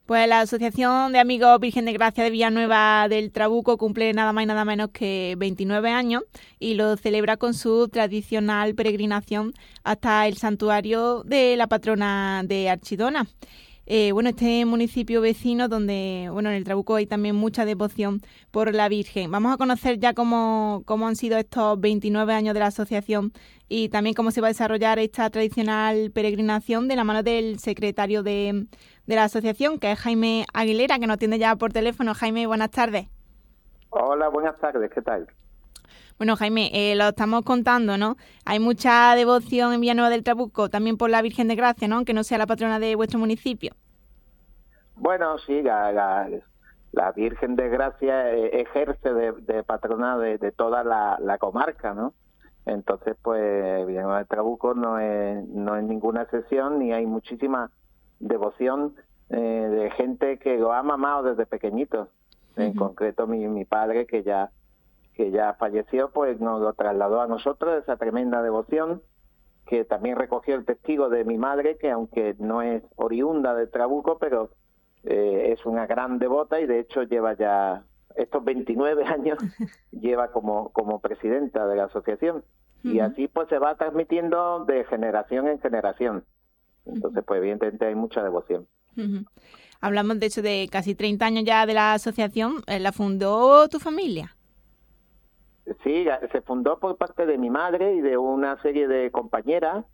Pues la Asociación de Amigos Virgen de Gracia de Villanueva del Trabuco cumple nada más y nada menos que 29 años y lo celebra con su tradicional peregrinación hasta el santuario de la patrona de Archidona. Este municipio vecino donde, en el Trabuco hay también mucha devoción por la Virgen. Vamos a conocer ya cómo han sido estos 29 años de la asociación y también cómo se va a desarrollar esta tradicional peregrinación de la mano del secretario de la asociación, que es Jaime Aguilera, que nos atiende ya por teléfono. Jaime, buenas tardes. Hola, buenas tardes, ¿qué tal? Bueno, Jaime, lo estamos contando, ¿no? Hay mucha devoción en Villanueva del Trabuco, también por la Virgen de Gracia, ¿no? Aunque no sea la patrona de vuestro municipio. Bueno, sí, la Virgen de Gracia ejerce de patrona de toda la comarca, ¿no? Entonces, pues, Villanueva del Trabuco no es ninguna excepción, ni hay muchísima devoción de gente que lo ha mamado desde pequeñitos. En concreto, mi padre, que ya falleció, pues nos lo trasladó a nosotros, esa tremenda devoción, que también recogió el testigo de mi madre, que aunque no es oriunda de Trabuco, pero es una gran devota y de hecho lleva ya estos 29 años, lleva como presidenta de la asociación. Y así pues se va transmitiendo de generación en generación. Entonces, pues evidentemente hay mucha devoción. Hablamos de hecho de casi 30 años ya de la asociación. ¿La fundó tu familia? Sí, se fundó por parte de mi madre y de una serie de compañeras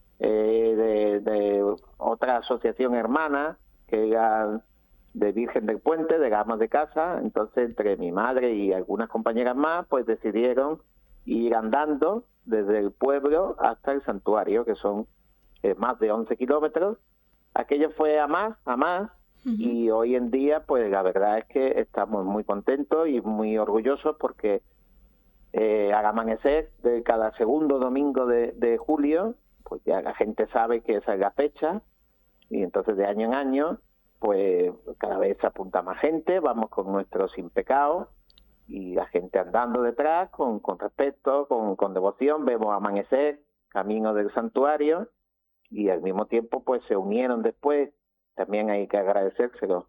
de otra asociación hermana que era de Virgen del Puente, de Gamas de Casa. Entonces, entre mi madre y algunas compañeras más, pues decidieron ir andando desde el pueblo hasta el santuario, que son más de 11 kilómetros. Aquello fue a más, y hoy en día, pues la verdad es que estamos muy contentos y muy orgullosos porque al amanecer de cada segundo domingo de julio, pues ya la gente sabe que esa es la fecha, y entonces de año en año, pues cada vez se apunta más gente, vamos con nuestro sin pecado, y la gente andando detrás con respeto, con devoción, vemos amanecer camino del santuario, y al mismo tiempo pues se unieron después, también hay que agradecérselo,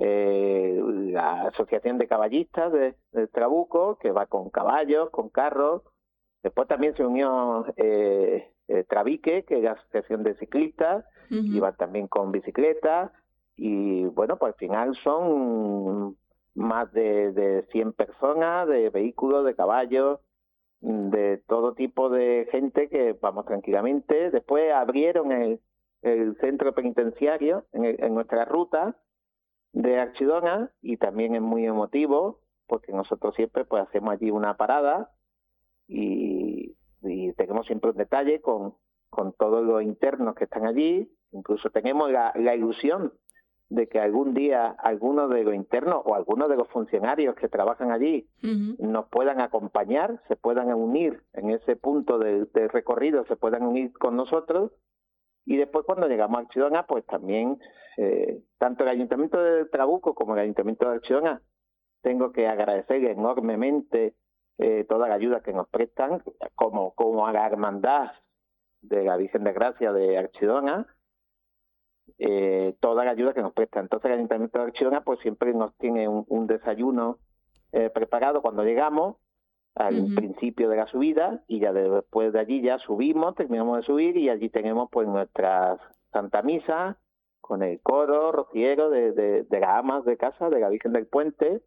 la Asociación de Caballistas de Trabuco, que va con caballos, con carros. Después también se unió Travique, que es la Asociación de Ciclistas, y va también con bicicletas. Y bueno, pues al final son más de 100 personas, de vehículos, de caballos, de todo tipo de gente que vamos tranquilamente. Después abrieron el centro penitenciario en nuestra ruta de Archidona, y también es muy emotivo porque nosotros siempre pues hacemos allí una parada y tenemos siempre un detalle con todos los internos que están allí. Incluso tenemos la ilusión de que algún día algunos de los internos o algunos de los funcionarios que trabajan allí nos puedan acompañar, se puedan unir en ese punto de recorrido, se puedan unir con nosotros. Y después, cuando llegamos a Archidona, pues también, tanto el Ayuntamiento de Trabuco como el Ayuntamiento de Archidona, tengo que agradecer enormemente toda la ayuda que nos prestan, como a la Hermandad de la Virgen de Gracia de Archidona, toda la ayuda que nos prestan. Entonces, el Ayuntamiento de Archidona pues siempre nos tiene un desayuno preparado cuando llegamos, al principio de la subida, y ya después de allí ya subimos, terminamos de subir, y allí tenemos pues nuestra Santa Misa con el coro rociero de las amas de casa de la Virgen del Puente,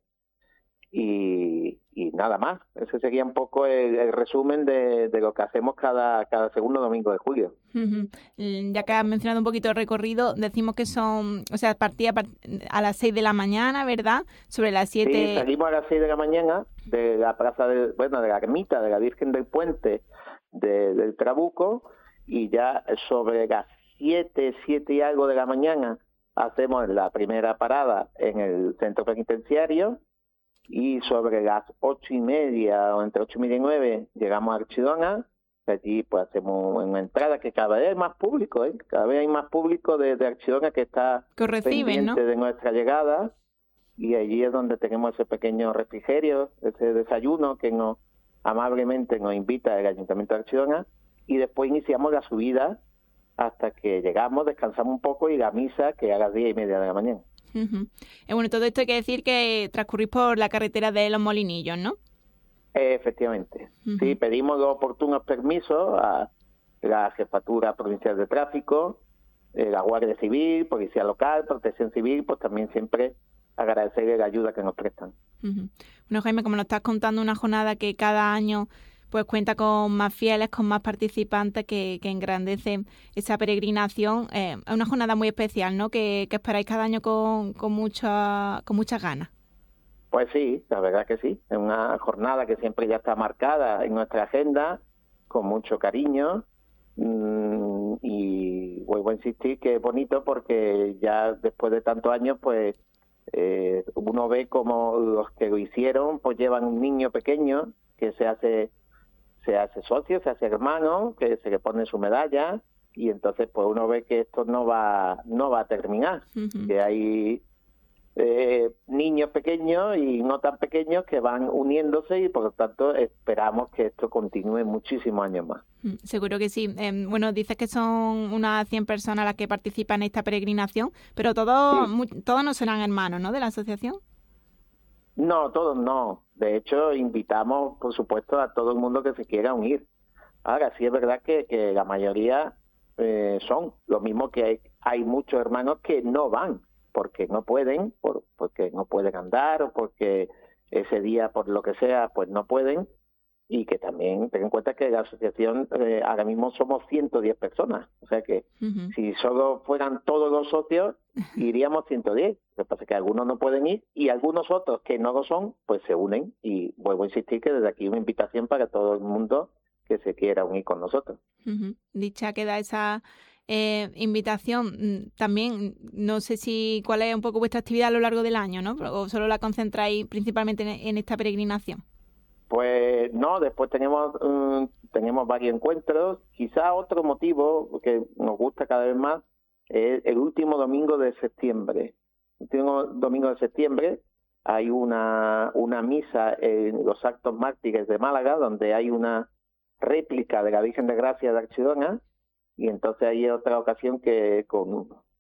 y nada más. Ese sería un poco el resumen de lo que hacemos cada segundo domingo de julio. Ya que has mencionado un poquito el recorrido, decimos que son, partía a las 6 de la mañana, ¿verdad? Sobre las 7... Sí, salimos a las 6 de la mañana de la plaza de la ermita de la Virgen del Puente del Trabuco, y ya sobre las 7 y algo de la mañana hacemos la primera parada en el centro penitenciario, y sobre las 8:30 o entre 8:30 y 9 llegamos a Archidona. Allí pues hacemos una entrada que cada vez hay más público, cada vez hay más público de Archidona que está pendiente, ¿no?, de nuestra llegada, y allí es donde tenemos ese pequeño refrigerio, ese desayuno que amablemente nos invita el Ayuntamiento de Archidona, y después iniciamos la subida hasta que llegamos, descansamos un poco, y la misa, que a las 10:30 de la mañana. Bueno, todo esto hay que decir que transcurrís por la carretera de Los Molinillos, ¿no? Efectivamente. Sí, pedimos los oportunos permisos a la Jefatura Provincial de Tráfico, la Guardia Civil, Policía Local, Protección Civil, pues también siempre agradecerle la ayuda que nos prestan. Bueno, Jaime, como nos estás contando, una jornada que cada año pues cuenta con más fieles, con más participantes que engrandecen esa peregrinación. Es una jornada muy especial, ¿no? Que esperáis cada año con muchas ganas. Pues sí, la verdad que sí. Es una jornada que siempre ya está marcada en nuestra agenda, con mucho cariño. Y vuelvo a insistir que es bonito porque ya después de tantos años, pues uno ve como los que lo hicieron, pues llevan un niño pequeño que se hace socio, se hace hermano, que se le pone su medalla, y entonces pues uno ve que esto no va a terminar, que hay niños pequeños y no tan pequeños que van uniéndose y por lo tanto esperamos que esto continúe muchísimos años más. Seguro que sí. Bueno, dices que son unas 100 personas las que participan en esta peregrinación, pero todos no serán hermanos, ¿no?, de la asociación. No, todos no. De hecho, invitamos, por supuesto, a todo el mundo que se quiera unir. Ahora, sí es verdad que la mayoría son lo mismo, que hay muchos hermanos que no van porque no pueden, porque no pueden andar o porque ese día, por lo que sea, pues no pueden. Y que también ten en cuenta que la asociación ahora mismo somos 110 personas. O sea que si solo fueran todos los socios, iríamos 110. Lo que pasa es que algunos no pueden ir y algunos otros que no lo son, pues se unen. Y vuelvo a insistir que desde aquí una invitación para todo el mundo que se quiera unir con nosotros. Dicha queda esa invitación. También no sé cuál es un poco vuestra actividad a lo largo del año, ¿no? O solo la concentráis principalmente en esta peregrinación. Pues no, después tenemos varios encuentros. Quizá otro motivo que nos gusta cada vez más es el último domingo de septiembre. El último domingo de septiembre hay una misa en los Actos Mártires de Málaga, donde hay una réplica de la Virgen de Gracia de Archidona, y entonces hay otra ocasión que con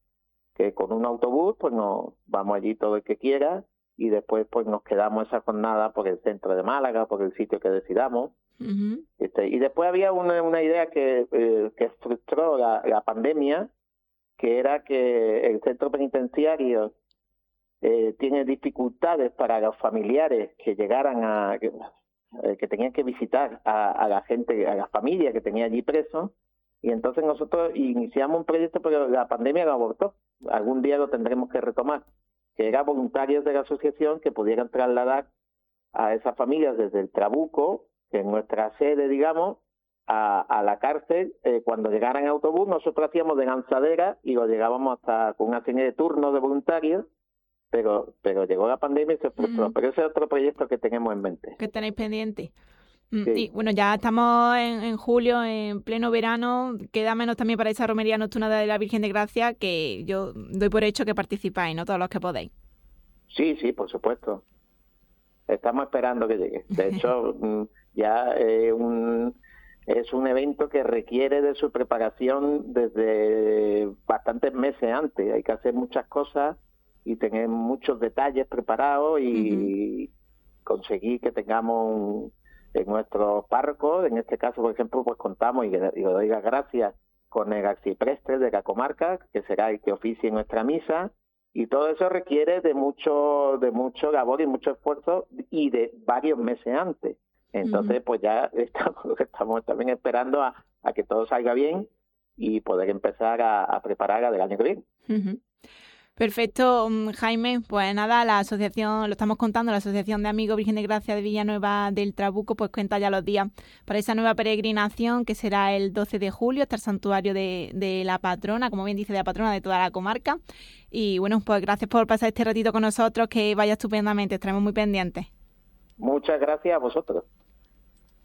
un autobús pues nos vamos allí todo el que quiera, y después pues nos quedamos esa jornada por el centro de Málaga, por el sitio que decidamos. Y después había una idea que frustró la pandemia, que era que el centro penitenciario tiene dificultades para los familiares que llegaran que tenían que visitar a la gente, a la familia que tenía allí preso, y entonces nosotros iniciamos un proyecto, pero la pandemia lo abortó. Algún día lo tendremos que retomar, que era voluntarios de la asociación que pudieran trasladar a esas familias desde el Trabuco, que es nuestra sede, digamos, a la cárcel. Cuando llegaran en autobús, nosotros hacíamos de lanzadera y lo llegábamos hasta con una serie de turnos de voluntarios, pero llegó la pandemia y se frustró. Pero ese es otro proyecto que tenemos en mente. Que tenéis pendiente. Sí. Y bueno, ya estamos en julio, en pleno verano. Queda menos también para esa romería nocturna de la Virgen de Gracia, que yo doy por hecho que participáis, ¿no?, todos los que podéis. Sí, por supuesto. Estamos esperando que llegue. De hecho, ya es un evento que requiere de su preparación desde bastantes meses antes. Hay que hacer muchas cosas y tener muchos detalles preparados y conseguir que tengamos en nuestros párrocos, en este caso, por ejemplo, pues contamos, y le doy las gracias, con el arcipreste de la comarca, que será el que oficie nuestra misa, y todo eso requiere de mucho labor y mucho esfuerzo, y de varios meses antes. Entonces, pues ya estamos también esperando a que todo salga bien y poder empezar a preparar del año que viene. Perfecto, Jaime. Pues nada, la asociación, lo estamos contando, la Asociación de Amigos Virgen de Gracia de Villanueva del Trabuco, pues cuenta ya los días para esa nueva peregrinación, que será el 12 de julio hasta el santuario de la patrona, como bien dice, de la patrona de toda la comarca. Y bueno, pues gracias por pasar este ratito con nosotros, que vaya estupendamente, estaremos muy pendientes. Muchas gracias a vosotros.